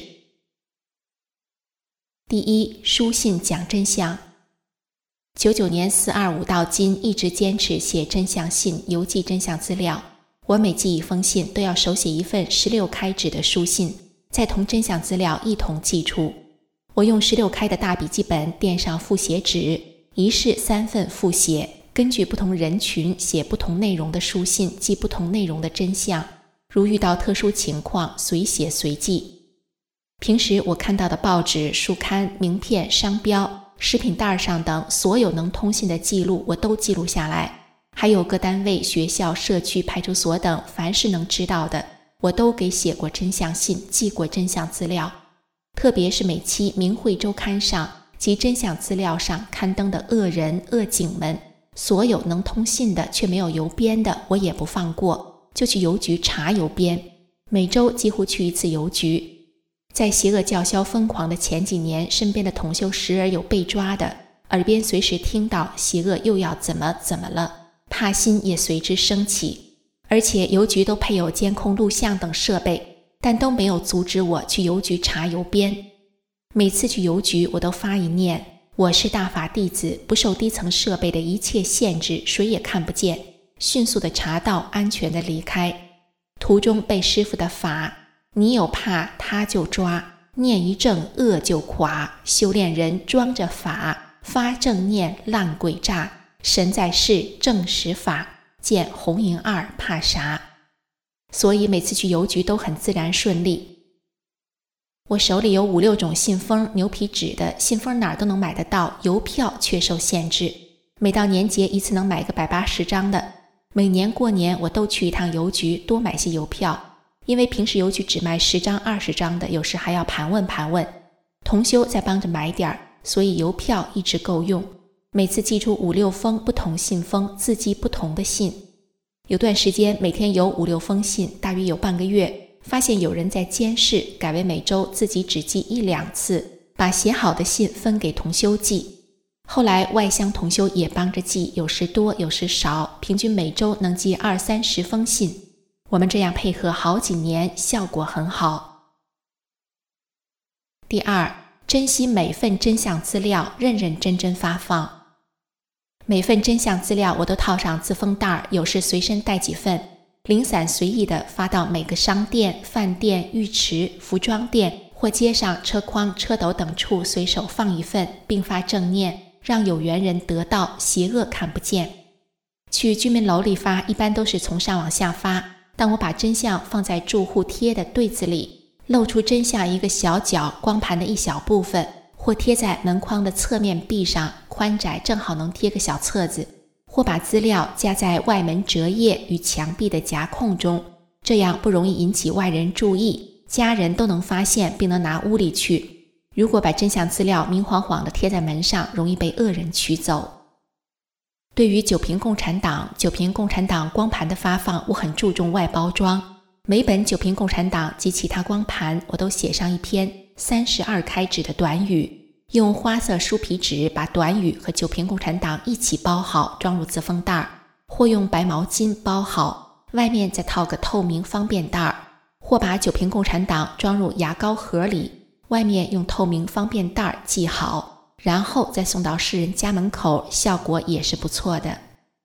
第一，书信讲真相。九九年四二五到今，一直坚持写真相信，邮寄真相资料。我每寄一封信，都要手写一份十六开纸的书信，再同真相资料一同寄出。我用十六开的大笔记本垫上复写纸，一式三份复写，根据不同人群写不同内容的书信，寄不同内容的真相，如遇到特殊情况，随写随寄。平时我看到的报纸、书刊、名片、商标、食品袋上等所有能通信的记录，我都记录下来。还有各单位、学校、社区、派出所等，凡是能知道的，我都给写过真相信，寄过真相资料。特别是每期《明慧周刊》上及真相资料上刊登的恶人、恶警们，所有能通信的却没有邮编的，我也不放过，就去邮局查邮编。每周几乎去一次邮局。在邪恶叫嚣疯狂的前几年，身边的同修时而有被抓的，耳边随时听到邪恶又要怎么怎么了，怕心也随之升起。而且邮局都配有监控录像等设备，但都没有阻止我去邮局查邮编。每次去邮局，我都发一念，我是大法弟子，不受低层设备的一切限制，谁也看不见，迅速的查到，安全的离开。途中被师父的法，你有怕他就抓，念一正恶就垮，修炼人装着法，发正念烂鬼诈，神在世正实法，见红银二怕啥。所以每次去邮局都很自然顺利。我手里有五六种信封，牛皮纸的信封哪儿都能买得到，邮票却受限制，每到年节一次能买个百八十张的。每年过年我都去一趟邮局，多买些邮票，因为平时邮局只卖十张二十张的，有时还要盘问盘问，同修再帮着买点，所以邮票一直够用。每次寄出五六封不同信封，字迹不同的信。有段时间每天有五六封信，大约有半个月，发现有人在监视，改为每周自己只寄一两次，把写好的信分给同修寄。后来外乡同修也帮着寄，有时多有时少，平均每周能寄二三十封信。我们这样配合好几年，效果很好。第二，珍惜每份真相资料，认认真真发放。每份真相资料我都套上自封袋，有时随身带几份，零散随意地发到每个商店、饭店、浴池、服装店或街上车筐、车斗等处，随手放一份，并发正念，让有缘人得到，邪恶看不见。去居民楼里发一般都是从上往下发，但我把真相放在住户贴的对子里，露出真相一个小角，光盘的一小部分， 或贴在门框的侧面壁上，宽窄正好能贴个小册子，或把资料夹在外门折页与墙壁的夹空中，这样不容易引起外人注意，家人都能发现并能拿屋里去。如果把真相资料明晃晃地贴在门上，容易被恶人取走。对于九瓶共产党、九瓶共产党光盘的发放，我很注重外包装。每本九瓶共产党及其他光盘，我都写上一篇三十二开纸的短语，用花色书皮纸把短语和九瓶共产党一起包好，装入自封袋，或用白毛巾包好，外面再套个透明方便袋，或把九瓶共产党装入牙膏盒里，外面用透明方便袋系好，然后再送到世人家门口，效果也是不错的。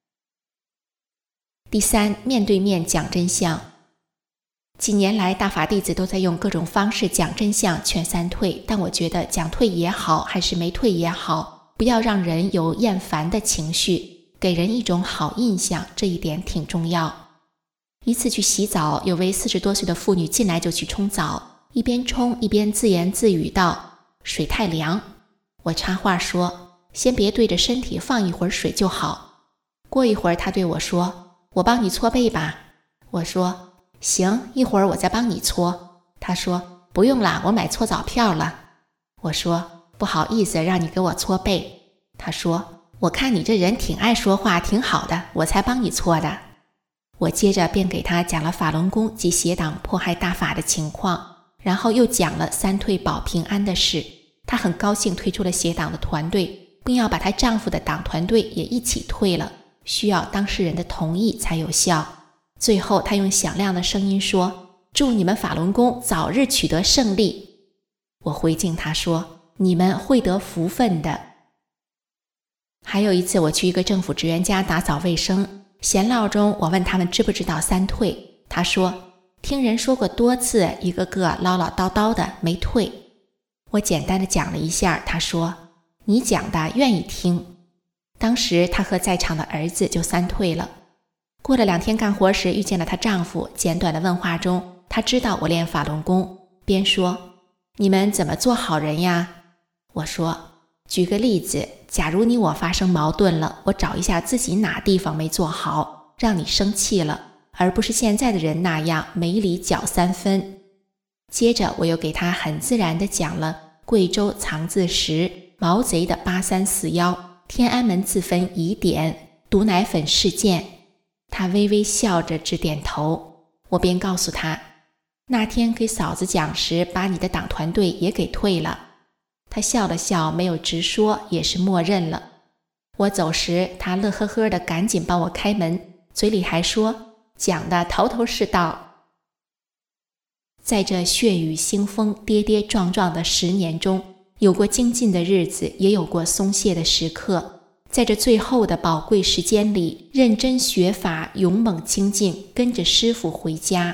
第三，面对面讲真相。几年来，大法弟子都在用各种方式讲真相，劝三退，但我觉得讲退也好，还是没退也好，不要让人有厌烦的情绪，给人一种好印象，这一点挺重要。一次去洗澡，有位四十多岁的妇女进来就去冲澡，一边冲一边自言自语道：“水太凉。”我插话说：“先别对着身体，放一会儿水就好。”过一会儿，她对我说：“我帮你搓背吧。”我说：“行，一会儿我再帮你搓。”他说：“不用啦，我买搓澡票了。”我说：“不好意思，让你给我搓背。”他说：“我看你这人挺爱说话，挺好的，我才帮你搓的。”我接着便给他讲了法轮功及邪党迫害大法的情况，然后又讲了三退保平安的事。他很高兴退出了邪党的团队，并要把她丈夫的党团队也一起退了，需要当事人的同意才有效。最后他用响亮的声音说：“祝你们法轮功早日取得胜利。”我回敬他说：“你们会得福分的。”还有一次，我去一个政府职员家打扫卫生，闲唠中我问他们知不知道三退，他说：“听人说过多次，一个个唠唠叨叨的，没退。”我简单的讲了一下，他说：“你讲的愿意听。”当时她和在场的儿子就三退了。过了两天干活时遇见了她丈夫，简短的问话中，她知道我练法轮功，边说：“你们怎么做好人呀？”我说：“举个例子，假如你我发生矛盾了，我找一下自己哪地方没做好，让你生气了，而不是现在的人那样没理搅三分。”接着我又给她很自然地讲了贵州藏字石、毛贼的八三四一、天安门自焚疑点、毒奶粉事件。他微微笑着直点头，我便告诉他：“那天给嫂子讲时，把你的党团队也给退了。”他笑了笑，没有直说，也是默认了。我走时，他乐呵呵的赶紧帮我开门，嘴里还说：“讲的头头是道。”在这血雨腥风、跌跌撞撞的十年中，有过精进的日子，也有过松懈的时刻。在这最后的宝贵时间里，认真学法，勇猛精进，跟着师父回家。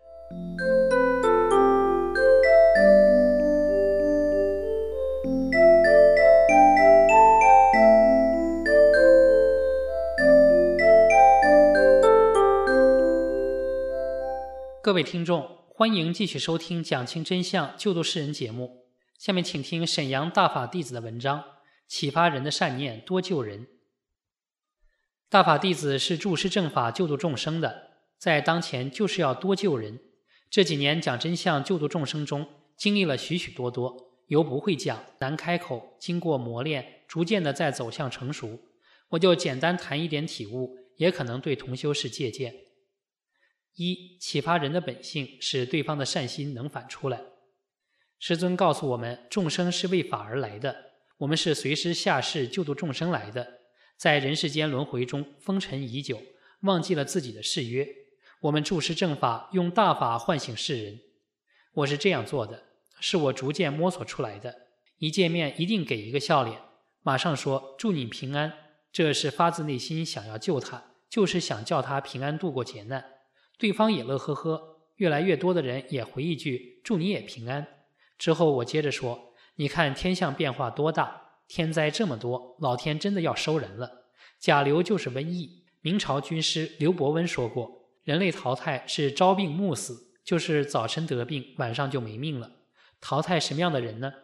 各位听众，欢迎继续收听讲清真相救度世人节目。下面请听沈阳大法弟子的文章，启发人的善念，多救人。大法弟子是助师正法救度众生的，在当前就是要多救人。这几年讲真相救度众生中，经历了许许多多，由不会讲、难开口，经过磨练，逐渐的在走向成熟。我就简单谈一点体悟，也可能对同修是借鉴。一、启发人的本性，使对方的善心能返出来。师尊告诉我们，众生是为法而来的，我们是随时下世救度众生来的。在人世间轮回中风尘已久，忘记了自己的誓约。我们助师正法，用大法唤醒世人。我是这样做的，是我逐渐摸索出来的。一见面一定给一个笑脸，马上说祝你平安，这是发自内心想要救他，就是想叫他平安度过劫难。对方也乐呵呵，越来越多的人也回一句祝你也平安。之后我接着说，你看天象变化多大，天灾这么多，老天真的要收人了。甲流就是瘟疫，明朝军师刘伯温说过，人类淘汰是朝病暮死，就是早晨得病，晚上就没命了。淘汰什么样的人呢？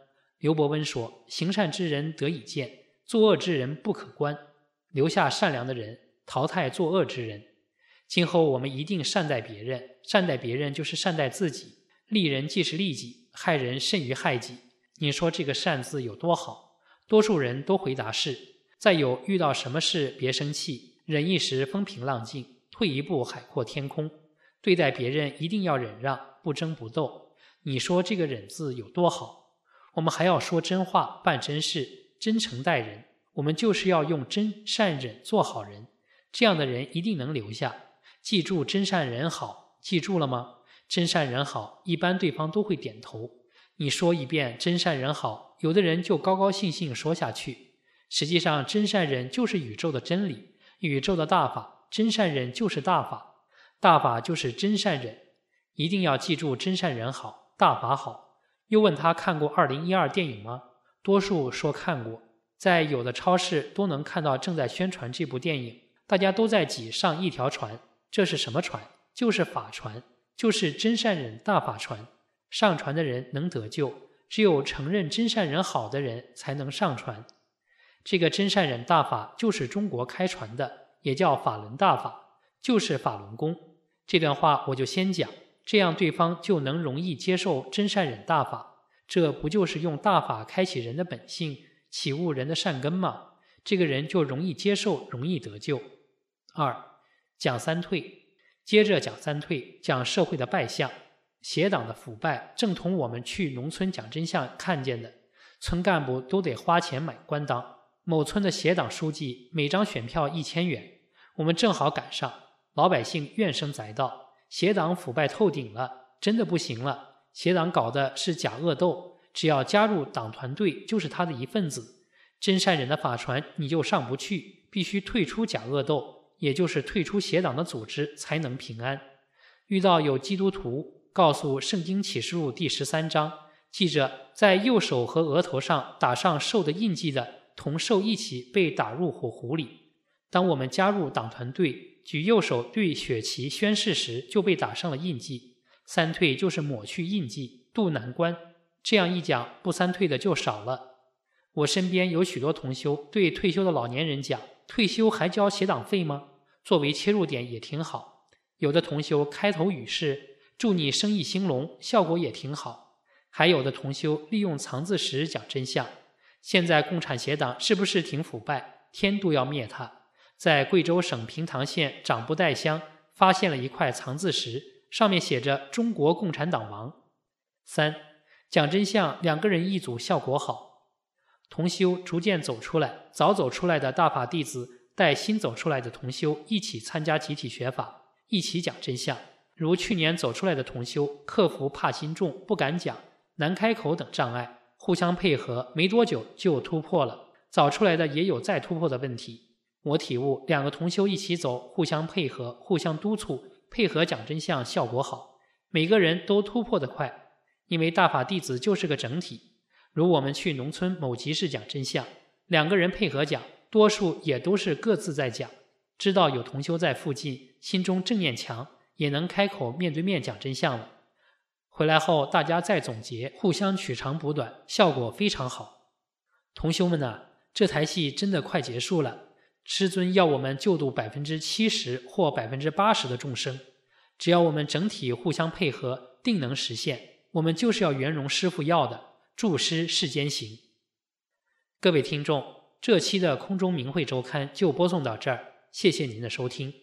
刘伯温说，行善之人得以见，作恶之人不可观，留下善良的人，淘汰作恶之人。今后我们一定善待别人，善待别人就是善待自己，利人即是利己，害人甚于害己。你说这个善字有多好？多数人都回答是。再有，遇到什么事别生气，忍一时风平浪静，退一步海阔天空。对待别人一定要忍让，不争不斗。你说这个忍字有多好？我们还要说真话，办真事，真诚待人。我们就是要用真善忍做好人，这样的人一定能留下。记住真善人好，记住了吗？真善人好，一般对方都会点头。你说一遍真善人好，有的人就高高兴兴说下去。实际上真善忍就是宇宙的真理，宇宙的大法，真善忍就是大法，大法就是真善忍。一定要记住真善忍好，大法好。又问他看过二零一二电影吗？多数说看过，在有的超市都能看到正在宣传这部电影，大家都在挤上一条船。这是什么船？就是法船，就是真善忍大法船。上船的人能得救，只有承认真善忍好的人才能上船。这个真善忍大法就是中国开传的，也叫法轮大法，就是法轮功。这段话我就先讲，这样对方就能容易接受真善忍大法。这不就是用大法开启人的本性，启悟人的善根吗？这个人就容易接受，容易得救。二，讲三退。接着讲三退，讲社会的败相。邪党的腐败正同我们去农村讲真相看见的，村干部都得花钱买官当。某村的邪党书记每张选票一千元，我们正好赶上，老百姓怨声载道，邪党腐败透顶了，真的不行了。邪党搞的是假恶斗，只要加入党团队就是他的一份子。真善忍的法船你就上不去，必须退出假恶斗，也就是退出邪党的组织才能平安。遇到有基督徒告诉圣经启示录第十三章，记着在右手和额头上打上兽的印记的，同兽一起被打入火湖里。当我们加入党团队，举右手对血旗宣誓时，就被打上了印记。三退就是抹去印记，渡难关。这样一讲，不三退的就少了。我身边有许多同修对退休的老年人讲，退休还交邪党费吗？作为切入点也挺好。有的同修开头语是祝你生意兴隆，效果也挺好。还有的同修利用藏字石讲真相。现在共产邪党是不是挺腐败？天都要灭它。在贵州省平塘县长布袋乡发现了一块藏字石，上面写着中国共产党亡。三，讲真相，两个人一组效果好。同修逐渐走出来，早走出来的大法弟子带新走出来的同修一起参加集体学法，一起讲真相。如去年走出来的同修克服怕心重、不敢讲、难开口等障碍，互相配合，没多久就突破了。早出来的也有再突破的问题。我体悟，两个同修一起走，互相配合，互相督促，配合讲真相，效果好，每个人都突破得快。因为大法弟子就是个整体，如我们去农村某集市讲真相，两个人配合讲，多数也都是各自在讲，知道有同修在附近，心中正念强，也能开口面对面讲真相了。回来后大家再总结，互相取长补短，效果非常好。同修们呐、啊，这台戏真的快结束了。师尊要我们救度百分之七十或百分之八十的众生，只要我们整体互相配合，定能实现。我们就是要圆融师父要的，助师世间行。各位听众，这期的空中明慧周刊就播送到这儿，谢谢您的收听。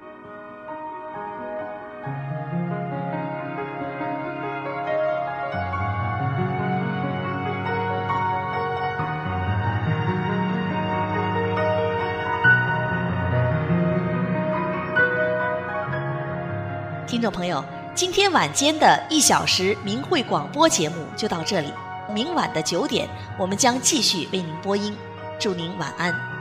听众朋友，今天晚间的一小时明慧广播节目就到这里，明晚的九点我们将继续为您播音，祝您晚安。